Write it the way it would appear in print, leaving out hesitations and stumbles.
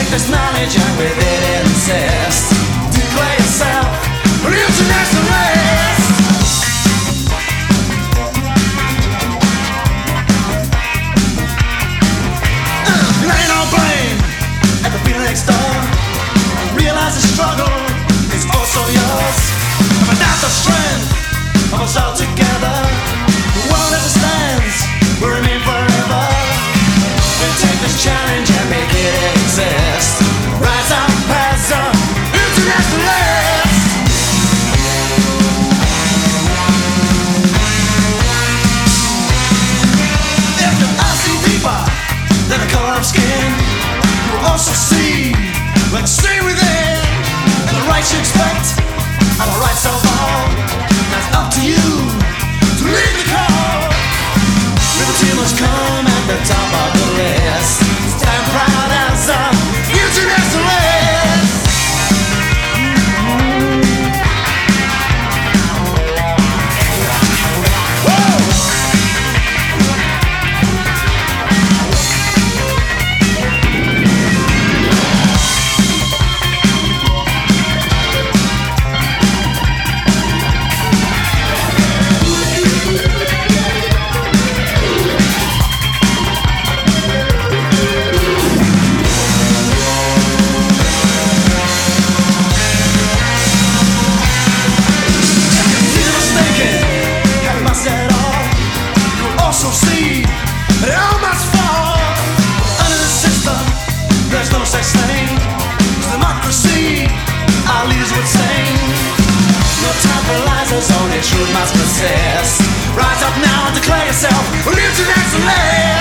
this knowledge and with it insist. Declare yourself an internationalist. Laying all blame at the feeling next door. Realize the struggle is also yours. But not the strength of us all together. The world as it stands will remain forever. We'll take this challenge and make it exist. Rise up as a internationalist. If your eyes see deeper than the color of skin, you will also see like stay within. And the rights you expect are the rights of all. Now it's up to you to lead the call. Liberty must come at the top of the list. Stand proud as a internationalist. Also see that all must fall under the system. There's no such thing as democracy. Our leaders would say, no time for lies, there's only truth must persist. Rise up now and declare yourself an internationalist.